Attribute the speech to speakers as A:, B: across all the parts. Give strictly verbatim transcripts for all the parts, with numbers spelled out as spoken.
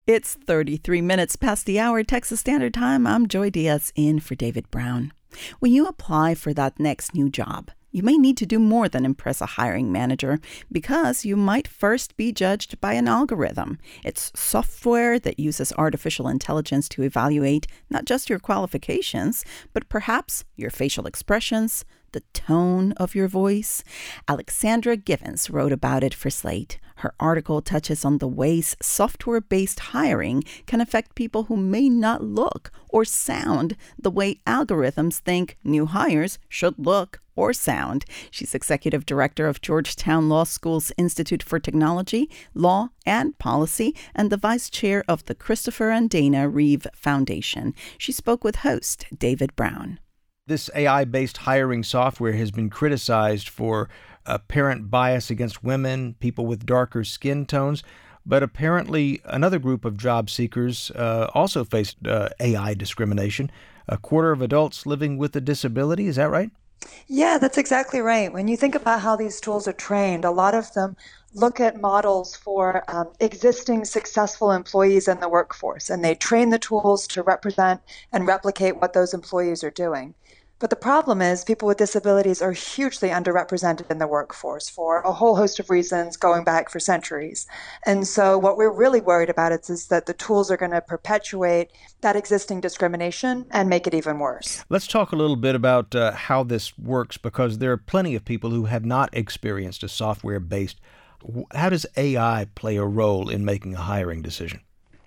A: It's thirty-three minutes past the hour, Texas Standard Time. I'm Joy Diaz in for David Brown. When you apply for that next new job, you may need to do more than impress a hiring manager because you might first be judged by an algorithm. It's software that uses artificial intelligence to evaluate not just your qualifications, but perhaps your facial expressions, the tone of your voice. Alexandra Givens wrote about it for Slate. Her article touches on the ways software-based hiring can affect people who may not look or sound the way algorithms think new hires should look or sound. She's executive director of Georgetown Law School's Institute for Technology, Law, and Policy, and the vice chair of the Christopher and Dana Reeve Foundation. She spoke with host David Brown.
B: This A I-based hiring software has been criticized for apparent bias against women, people with darker skin tones, but apparently another group of job seekers uh, also faced uh, A I discrimination. A quarter of adults living with a disability, is that right?
C: Yeah, that's exactly right. When you think about how these tools are trained, a lot of them look at models for um, existing successful employees in the workforce, and they train the tools to represent and replicate what those employees are doing. But the problem is people with disabilities are hugely underrepresented in the workforce for a whole host of reasons going back for centuries. And so what we're really worried about is, is that the tools are going to perpetuate that existing discrimination and make it even worse.
B: Let's talk a little bit about uh, how this works, because there are plenty of people who have not experienced a software-based. How does A I play a role in making a hiring decision?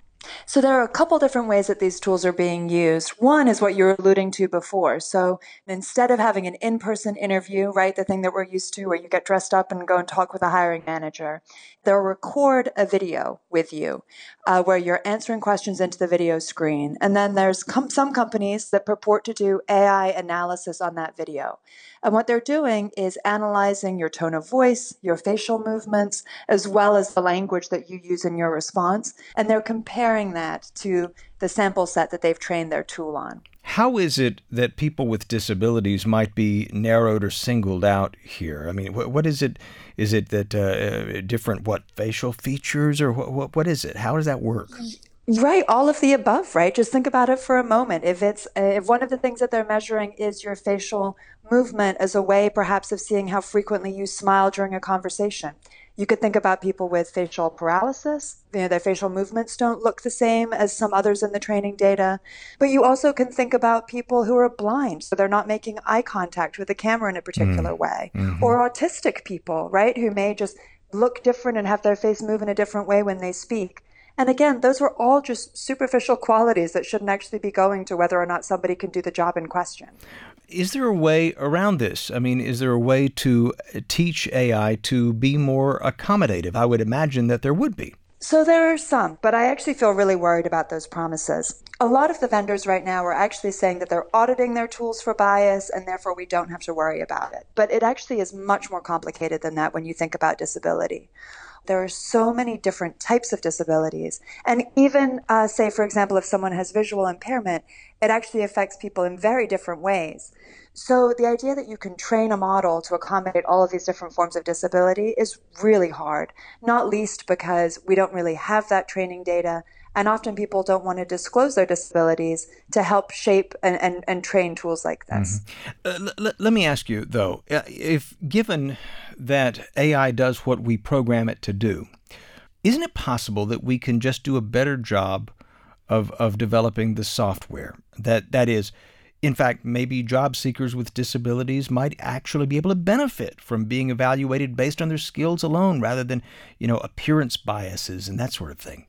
C: So there are a couple different ways that these tools are being used. One is what you were alluding to before. So instead of having an in-person interview, right, the thing that we're used to where you get dressed up and go and talk with a hiring manager, they'll record a video with you uh, where you're answering questions into the video screen. And then there's com- some companies that purport to do A I analysis on that video. And what they're doing is analyzing your tone of voice, your facial movements, as well as the language that you use in your response. And they're comparing that to the sample set that they've trained their tool on.
B: How is it that people with disabilities might be narrowed or singled out here? I mean, what, what is it? Is it that uh, different, what, facial features, or what, what, what is it? How does that work?
C: Right, all of the above, right? Just think about it for a moment. If it's if one of the things that they're measuring is your facial movement as a way perhaps of seeing how frequently you smile during a conversation, you could think about people with facial paralysis. You know, their facial movements don't look the same as some others in the training data. But you also can think about people who are blind, so they're not making eye contact with the camera in a particular mm. way. Mm-hmm. Or autistic people, right, who may just look different and have their face move in a different way when they speak. And again, those were all just superficial qualities that shouldn't actually be going to whether or not somebody can do the job in question.
B: Is there a way around this? I mean, is there a way to teach A I to be more accommodative? I would imagine that there would be.
C: So there are some, but I actually feel really worried about those promises. A lot of the vendors right now are actually saying that they're auditing their tools for bias, and therefore we don't have to worry about it. But it actually is much more complicated than that when you think about disability. There are so many different types of disabilities. And even, uh, say, for example, if someone has visual impairment, it actually affects people in very different ways. So the idea that you can train a model to accommodate all of these different forms of disability is really hard, not least because we don't really have that training data. And often people don't want to disclose their disabilities to help shape and, and, and train tools like this.
B: Mm-hmm. Uh, l- l- let me ask you, though, if given that A I does what we program it to do, isn't it possible that we can just do a better job of, of developing the software? That That is, in fact, maybe job seekers with disabilities might actually be able to benefit from being evaluated based on their skills alone rather than, you know, appearance biases and that sort of thing.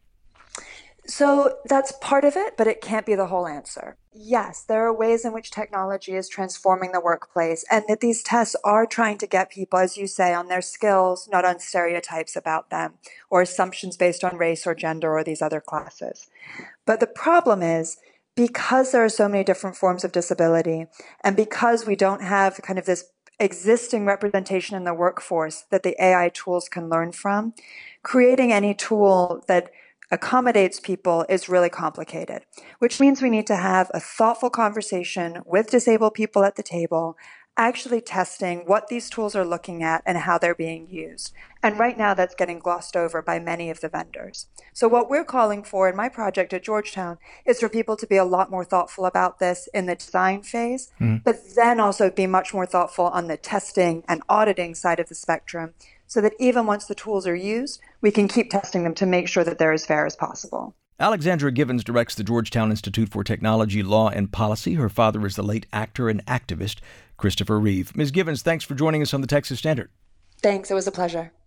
C: So that's part of it, but it can't be the whole answer. Yes, there are ways in which technology is transforming the workplace, and that these tests are trying to get people, as you say, on their skills, not on stereotypes about them, or assumptions based on race or gender or these other classes. But the problem is, because there are so many different forms of disability, and because we don't have kind of this existing representation in the workforce that the A I tools can learn from, creating any tool that accommodates people is really complicated, which means we need to have a thoughtful conversation with disabled people at the table actually testing what these tools are looking at and how they're being used. And right now that's getting glossed over by many of the vendors. So what we're calling for in my project at Georgetown is for people to be a lot more thoughtful about this in the design phase, mm-hmm. but then also be much more thoughtful on the testing and auditing side of the spectrum, so that even once the tools are used, we can keep testing them to make sure that they're as fair as possible.
B: Alexandra Givens directs the Georgetown Institute for Technology, Law, and Policy. Her father is the late actor and activist Christopher Reeve. Miz Givens, thanks for joining us on the Texas Standard.
C: Thanks. It was a pleasure.